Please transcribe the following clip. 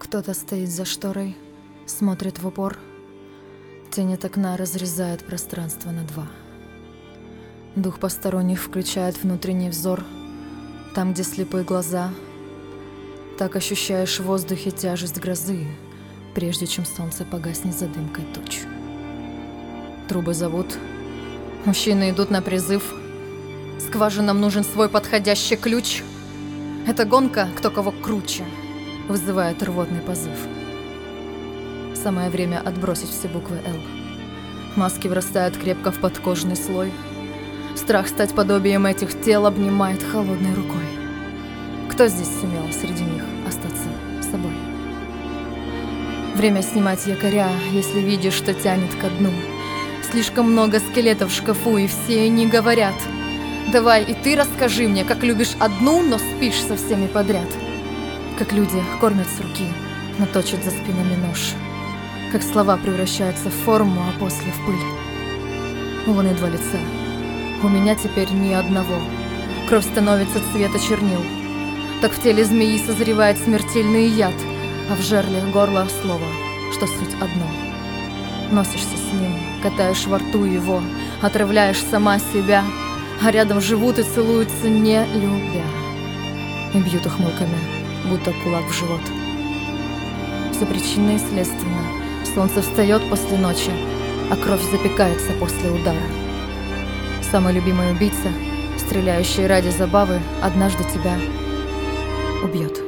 Кто-то стоит за шторой, смотрит в упор. Тень от окна разрезает пространство на два. Дух посторонних включает внутренний взор. Там, где слепые глаза, так ощущаешь в воздухе тяжесть грозы, прежде чем солнце погаснет за дымкой туч. Трубы зовут, мужчины идут на призыв. Скважинам нужен свой подходящий ключ. Это гонка, кто кого круче, вызывает рвотный позыв. Самое время отбросить все буквы «Л». Маски врастают крепко в подкожный слой. Страх стать подобием этих тел обнимает холодной рукой. Кто здесь сумел среди них остаться собой? Время снимать якоря, если видишь, что тянет ко дну. Слишком много скелетов в шкафу, и все они говорят: давай и ты расскажи мне, как любишь одну, но спишь со всеми подряд. Как люди кормят с руки, но точат за спинами нож. Как слова превращаются в форму, а после в пыль. У луны два лица, у меня теперь ни одного. Кровь становится цвета чернил. Так в теле змеи созревает смертельный яд, а в жерле горла слово, что суть одно. Носишься с ним, катаешь во рту его, отравляешь сама себя, а рядом живут и целуются, не любя. И бьют ухмылками, будто кулак в живот. Все причинно и следственно. Солнце встает после ночи, а кровь запекается после удара. Самый любимый убийца, стреляющий ради забавы, однажды тебя убьет.